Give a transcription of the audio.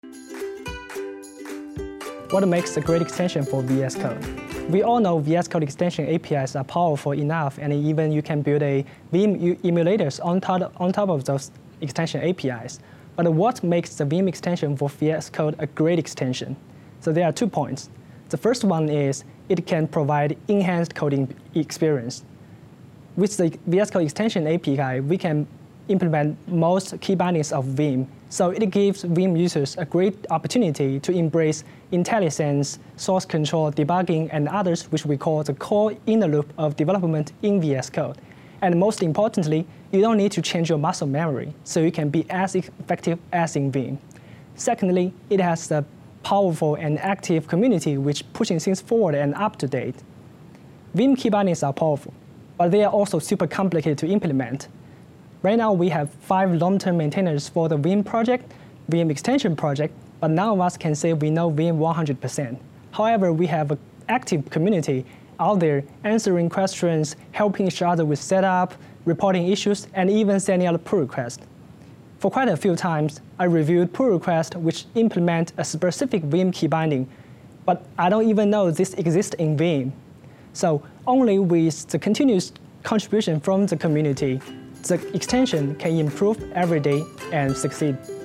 What makes a great extension for VS Code? We all know VS Code extension APIs are powerful enough, and even you can build a Vim emulators on top of those extension APIs. But what makes the Vim extension for VS Code a great extension? So there are 2 points. The first one is it can provide enhanced coding experience. With the VS Code extension API, we can implement most key bindings of Vim. So it gives Vim users a great opportunity to embrace IntelliSense, source control, debugging, and others, which we call the core inner loop of development in VS Code. And most importantly, you don't need to change your muscle memory, so you can be as effective as in Vim. Secondly, it has a powerful and active community which pushing things forward and up to date. Vim key bindings are powerful, but they are also super complicated to implement. Right now, we have 5 long-term maintainers for the Vim project, Vim extension project, but none of us can say we know Vim 100%. However, we have an active community out there answering questions, helping each other with setup, reporting issues, and even sending out pull requests. For quite a few times, I reviewed pull requests which implement a specific Vim key binding, but I don't even know this exists in Vim. So only with the continuous contribution from the community, the extension can improve every day and succeed.